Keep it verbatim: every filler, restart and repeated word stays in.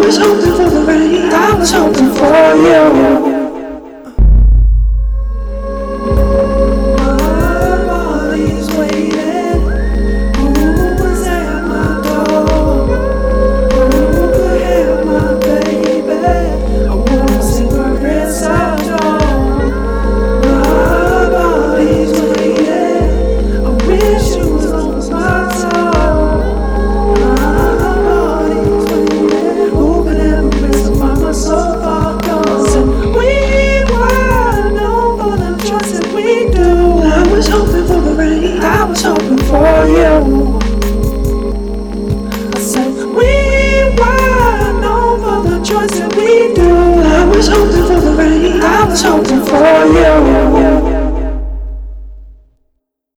was hoping for the rain. I was hoping for you. I was hoping for you. I said we were known for the choice that we do. I was hoping for the rain. I was hoping for you.